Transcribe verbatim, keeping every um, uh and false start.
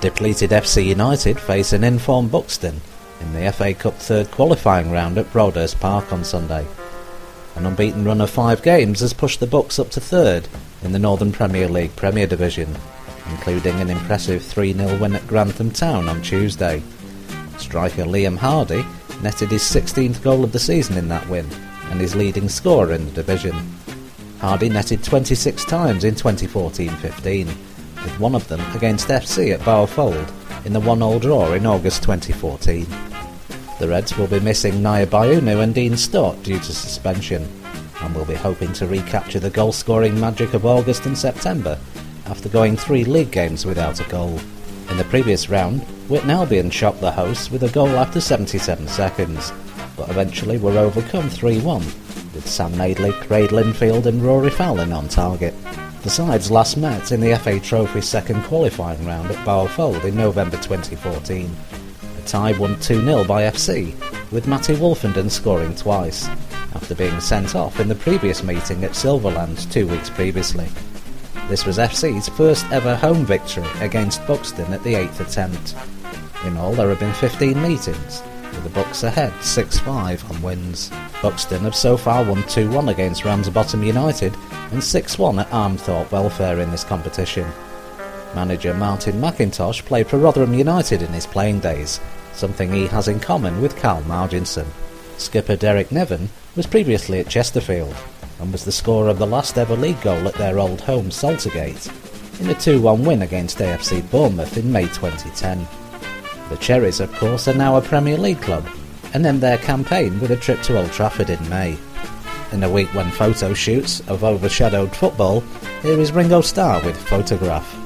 Depleted F C United face an informed Buxton in the F A Cup third qualifying round at Broadhurst Park on Sunday. An unbeaten run of five games has pushed the Bucks up to third in the Northern Premier League Premier Division, including an impressive three nil win at Grantham Town on Tuesday. Striker Liam Hardy netted his sixteenth goal of the season in that win and his leading scorer in the division. Hardy netted twenty-six times in twenty fourteen fifteen, with one of them against F C at Bowerfold in the one all draw in August twenty fourteen. The Reds will be missing Naya Bayunu and Dean Stott due to suspension, and will be hoping to recapture the goal-scoring magic of August and September after going three league games without a goal. In the previous round, Whitton Albion shocked the hosts with a goal after seventy-seven seconds, but eventually were overcome three one, with Sam Nadley, Craig Linfield and Rory Fallon on target. The sides last met in the F A Trophy second qualifying round at Bowerfold in November twenty fourteen. The tie won two nil by F C, with Matty Wolfenden scoring twice, after being sent off in the previous meeting at Silverland two weeks previously. This was F C's first ever home victory against Buxton at the eighth attempt. In all, there have been fifteen meetings, with the Bucks ahead six five on wins. Buxton have so far won two one against Ramsbottom United and six one at Armthorpe Welfare in this competition. Manager Martin McIntosh played for Rotherham United in his playing days, something he has in common with Carl Marginson. Skipper Derek Nevin was previously at Chesterfield and was the scorer of the last ever league goal at their old home Saltergate in a two one win against A F C Bournemouth in May twenty ten. The Cherries, of course, are now a Premier League club and end their campaign with a trip to Old Trafford in May. In a week when photo shoots have overshadowed football, here is Ringo Starr with Photograph.